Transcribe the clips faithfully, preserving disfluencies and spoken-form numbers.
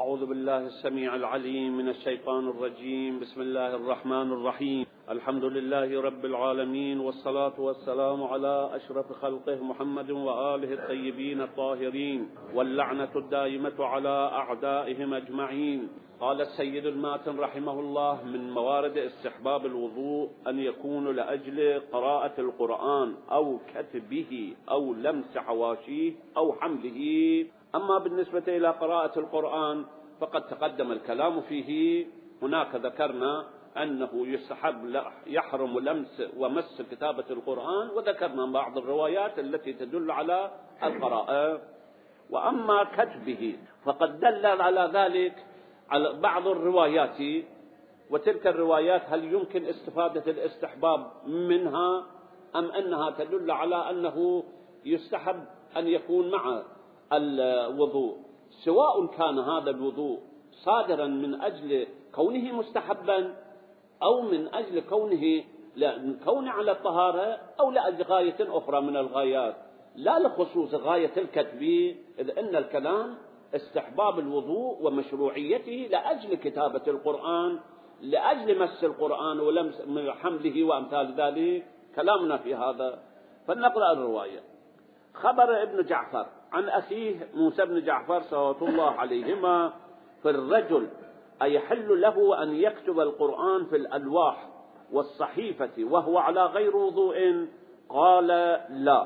أعوذ بالله السميع العليم من الشيطان الرجيم. بسم الله الرحمن الرحيم. الحمد لله رب العالمين، والصلاة والسلام على أشرف خلقه محمد وآله الطيبين الطاهرين، واللعنة الدائمة على أعدائهم أجمعين. قال السيد الماتن رحمه الله: من موارد استحباب الوضوء أن يكون لأجل قراءة القرآن أو كتبه أو لمس حواشيه أو حمله. أما بالنسبة إلى قراءة القرآن فقد تقدم الكلام فيه. هناك ذكرنا أنه يستحب يحرم لمس ومس كتابة القرآن، وذكرنا بعض الروايات التي تدل على القراءة. وأما كتبه فقد دل على ذلك على بعض الروايات، وتلك الروايات هل يمكن استفادة الاستحباب منها أم أنها تدل على أنه يستحب أن يكون مع الوضوء، سواء كان هذا الوضوء صادرا من أجل كونه مستحبا أو من أجل كونه كونه على الطهارة أو لأجل غاية أخرى من الغايات، لا لخصوص غاية الكتب، إذ أن الكلام استحباب الوضوء ومشروعيته لأجل كتابة القرآن، لأجل مس القرآن ولمس حمله وأمثال ذلك. كلامنا في هذا. فلنقرأ الرواية. خبر ابن جعفر عن أخيه موسى بن جعفر صلوات الله عليهما في الرجل أيحل له أن يكتب القرآن في الألواح والصحيفة وهو على غير وضوء؟ قال: لا.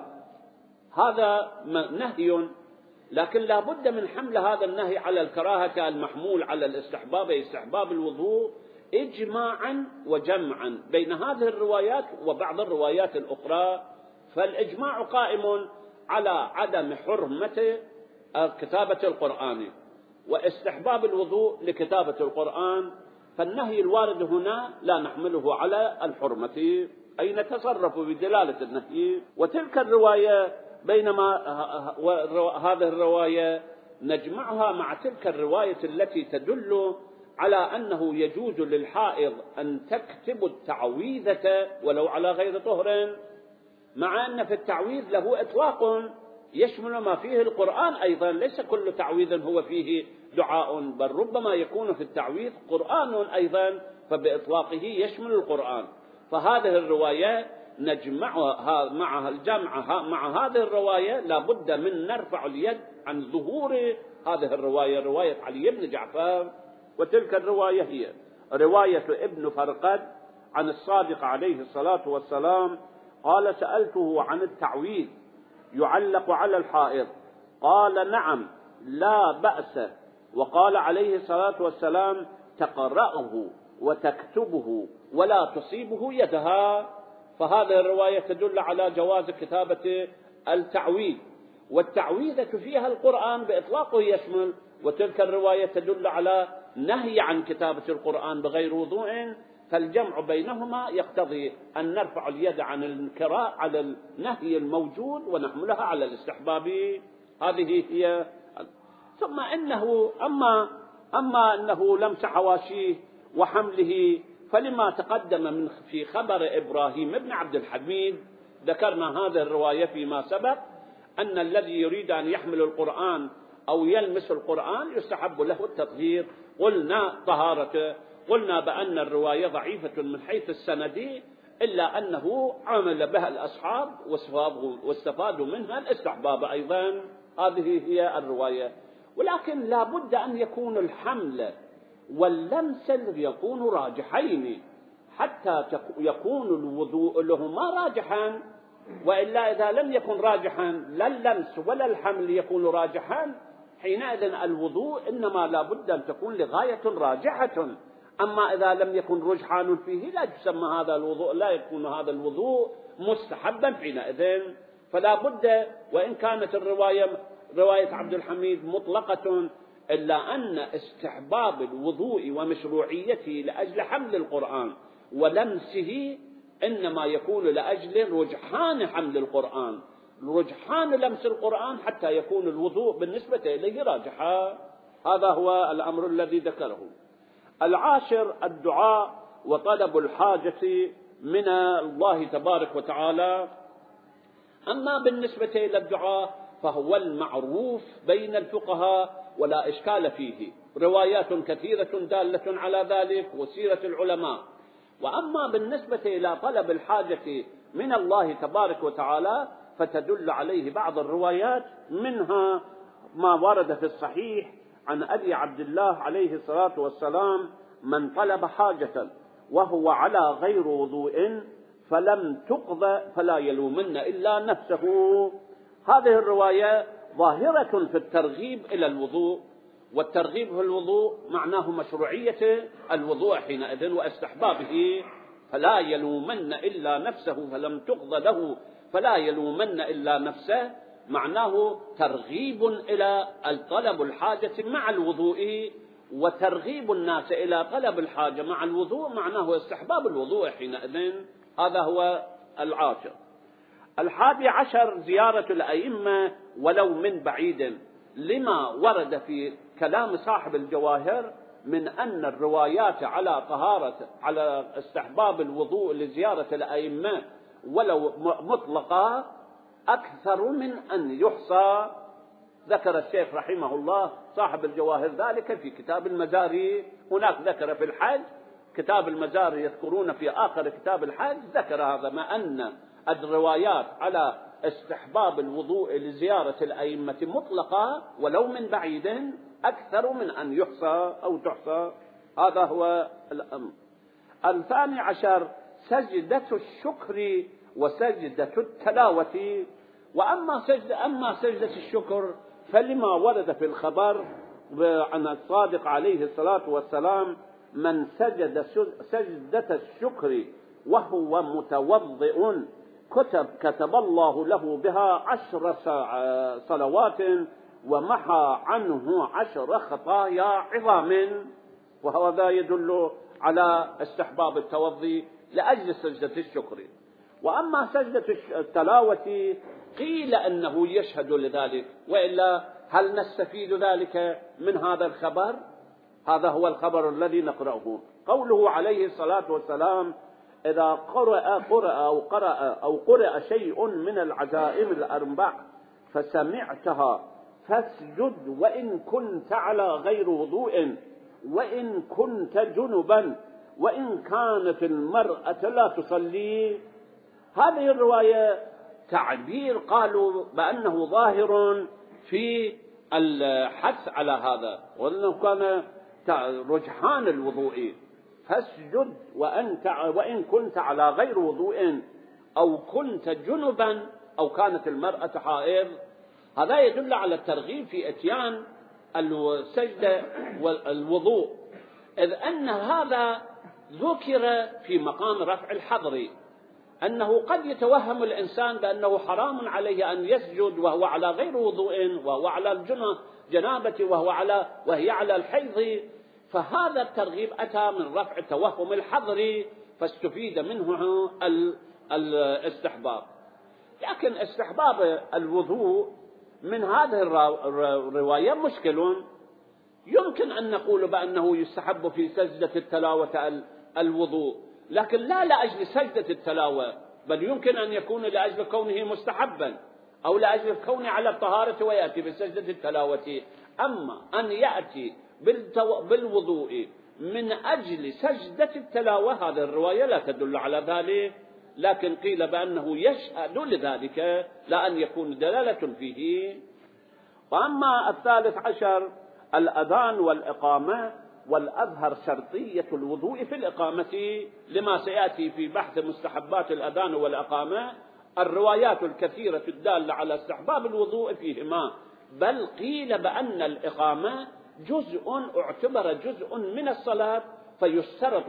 هذا نهي، لكن لا بد من حمل هذا النهي على الكراهة المحمول على الاستحباب، استحباب الوضوء، إجماعا وجمعا بين هذه الروايات وبعض الروايات الأخرى. فالإجماع قائم على عدم حرمة كتابة القرآن واستحباب الوضوء لكتابة القرآن، فالنهي الوارد هنا لا نحمله على الحرمة، أي نتصرف بدلالة النهي. وتلك الرواية بينما هذه الرواية نجمعها مع تلك الرواية التي تدل على أنه يجوز للحائض أن تكتب التعويذة ولو على غير طهر، مع أن في التعويذ له إطلاق يشمل ما فيه القرآن أيضا، ليس كل تعويذ هو فيه دعاء، بل ربما يكون في التعويذ قرآن أيضا، فبإطلاقه يشمل القرآن. فهذه الرواية نجمعها مع الجمع مع هذه الرواية لا بد من نرفع اليد عن ظهور هذه الرواية، رواية علي بن جعفر. وتلك الرواية هي رواية ابن فرقد عن الصادق عليه الصلاة والسلام قال: سألته عن التعويذ يعلق على الحائض، قال: نعم لا بأس. وقال عليه الصلاة والسلام: تقرأه وتكتبه ولا تصيبه يدها. فهذه الرواية تدل على جواز كتابة التعويذ، والتعويذة فيها القرآن بإطلاقه يشمل، وتلك الرواية تدل على نهي عن كتابة القرآن بغير وضوء. فالجمع بينهما يقتضي أن نرفع اليد عن الكراء على النهي الموجود ونحملها على الاستحباب. هذه هي. ثم إنه أما أما أنه لمس حواشيه وحمله، فلما تقدم من في خبر إبراهيم بن عبد الحميد ذكرنا هذه الرواية فيما سبق، أن الذي يريد أن يحمل القرآن أو يلمس القرآن يستحب له التطهير. قلنا طهارته، قلنا بأن الرواية ضعيفة من حيث السند، إلا أنه عمل بها الأصحاب واستفادوا منها الاستحباب أيضا. هذه هي الرواية. ولكن لا بد أن يكون الحمل واللمس يكون راجحين حتى يكون الوضوء لهما راجحا، وإلا إذا لم يكن راجحا لا اللمس ولا الحمل يكون راجحا، حينئذ الوضوء إنما لا بد أن تكون لغاية راجحة. أما إذا لم يكن رجحان فيه لا يسمى هذا الوضوء، لا يكون هذا الوضوء مستحبا حينئذ. فلا بد، وإن كانت الرواية رواية عبد الحميد مطلقة، إلا أن استحباب الوضوء ومشروعيته لأجل حمل القرآن ولمسه إنما يكون لأجل رجحان حمل القرآن، رجحان لمس القرآن، حتى يكون الوضوء بالنسبة إليه راجحا. هذا هو الأمر الذي ذكره. العاشر الدعاء وطلب الحاجة من الله تبارك وتعالى. أما بالنسبة إلى الدعاء فهو المعروف بين الفقهاء ولا إشكال فيه، روايات كثيرة دالة على ذلك وسيرة العلماء. وأما بالنسبة إلى طلب الحاجة من الله تبارك وتعالى فتدل عليه بعض الروايات، منها ما ورد في الصحيح عن أبي عبد الله عليه الصلاة والسلام: من طلب حاجة وهو على غير وضوء فلم تقضى فلا يلومن إلا نفسه. هذه الرواية ظاهرة في الترغيب إلى الوضوء، والترغيب في الوضوء معناه مشروعية الوضوء حينئذ واستحبابه، فلا يلومن إلا نفسه فلم تقضى له فلا يلومن إلا نفسه، معناه ترغيب إلى طلب الحاجة مع الوضوء، وترغيب الناس إلى طلب الحاجة مع الوضوء معناه استحباب الوضوء حينئذ. هذا هو العاشر. الحادي عشر زيارة الأئمة ولو من بعيد، لما ورد في كلام صاحب الجواهر من أن الروايات على طهارة على استحباب الوضوء لزيارة الأئمة ولو مطلقة أكثر من أن يحصى. ذكر الشيخ رحمه الله صاحب الجواهر ذلك في كتاب المزاري. هناك ذكر في الحج كتاب المزاري، يذكرون في آخر كتاب الحج ذكر هذا، ما أن الروايات على استحباب الوضوء لزيارة الأئمة مطلقة ولو من بعيد أكثر من أن يحصى أو تحصى. هذا هو الأمر. الثاني عشر سجدة الشكر وسجدة التلاوة. وأما سجدة أما سجدة الشكر فلما ورد في الخبر عن الصادق عليه الصلاة والسلام: من سجد سجدة الشكر وهو متوضئ كتب كتب الله له بها عشر صلوات ومحى عنه عشر خطايا عظام. وهذا يدل على استحباب التوضي لأجل سجدة الشكر. وأما سجدة التلاوة قيل أنه يشهد لذلك، وإلا هل نستفيد ذلك من هذا الخبر؟ هذا هو الخبر الذي نقرأه. قوله عليه الصلاة والسلام: إذا قرأ قرأ أو قرأ أو قرأ شيء من العزائم الأربع فسمعتها فاسجد وإن كنت على غير وضوء وإن كنت جنبا وإن كانت المرأة لا تصلي. هذه الرواية تعبير قالوا بأنه ظاهر في الحث على هذا، وأنه كان رجحان الوضوء: فاسجد وأنت وإن كنت على غير وضوء أو كنت جنبا أو كانت المرأة حائض. هذا يدل على الترغيب في إتيان السجدة والوضوء، إذ أن هذا ذكر في مقام رفع الحظر، أنه قد يتوهم الإنسان بأنه حرام عليه أن يسجد وهو على غير وضوء وهو على الجنابة وهو على وهي على الحيض، فهذا الترغيب أتى من رفع توهم الحظر فاستفيد منه الاستحباب. لكن استحباب الوضوء من هذه الرواية مشكل. يمكن أن نقول بأنه يستحب في سجدة التلاوة الوضوء، لكن لا لأجل سجدة التلاوة، بل يمكن أن يكون لأجل كونه مستحبا أو لأجل كونه على الطهارة ويأتي بسجدة التلاوة. أما أن يأتي بالوضوء من أجل سجدة التلاوة هذه الرواية لا تدل على ذلك، لكن قيل بأنه يشهد لذلك لا أن يكون دلالة فيه. وأما الثالث عشر الأذان والإقامة، والأظهر شرطية الوضوء في الإقامة، لما سيأتي في بحث مستحبات الأذان والإقامة الروايات الكثيرة الدالة على استحباب الوضوء فيهما، بل قيل بأن الإقامة جزء اعتبر جزء من الصلاة فيشترط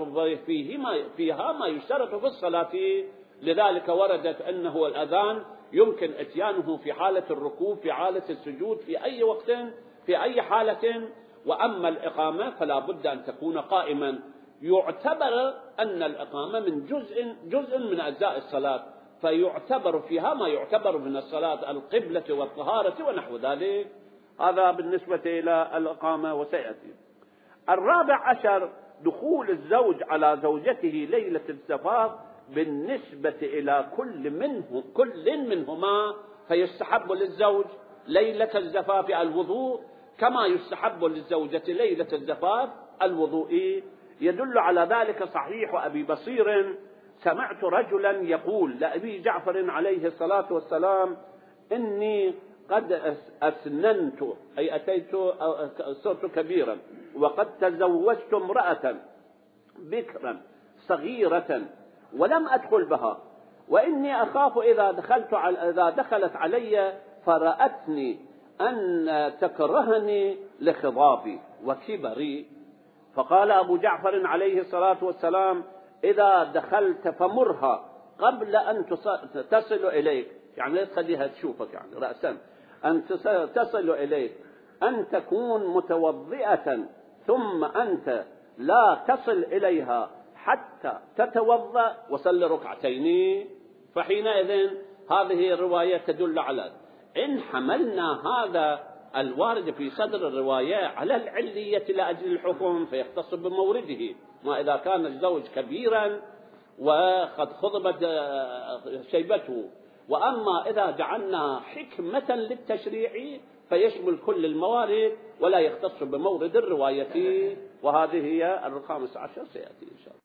فيها ما يشترط في الصلاة. لذلك وردت أنه الأذان يمكن إتيانه في حالة الركوع، في حالة السجود، في أي وقت، في أي حالة. وأما الإقامة فلا بد أن تكون قائما، يعتبر أن الإقامة من جزء جزء من أجزاء الصلاة، فيعتبر فيها ما يعتبر من الصلاة، القبلة والطهارة ونحو ذلك. هذا بالنسبة إلى الإقامة وسيأتي. الرابع عشر دخول الزوج على زوجته ليلة الزفاف بالنسبة إلى كل منه كل منهما، فيستحب للزوج ليلة الزفاف الوضوء، كما يستحب للزوجة ليلة الزفاف الوضوء. يدل على ذلك صحيح أبي بصير: سمعت رجلا يقول لأبي جعفر عليه الصلاة والسلام: إني قد أسننت، أي أتيت صرت كبيرا، وقد تزوجت امرأة بكرا صغيرة ولم أدخل بها، وإني أخاف إذا دخلت إذا دخلت علي فرأتني أن تكرهني لخضابي وكبري. فقال أبو جعفر عليه الصلاة والسلام: إذا دخلت فمرها قبل أن تصل إليك، يعني لا تخليها تشوفك، يعني رأسا أن تصل إليك، أن تكون متوضئة ثم أنت لا تصل إليها حتى تتوضأ وصل ركعتين. فحينئذ هذه الرواية تدل على إن حملنا هذا الوارد في صدر الرواية على العلية لأجل الحكم فيختص بمورده، ما إذا كان الزوج كبيرا وقد خضبت شيبته. وأما إذا جعلنا حكمة للتشريع فيشمل كل الموارد ولا يختص بمورد الرواية، وهذه هي الخامس عشر سيأتي.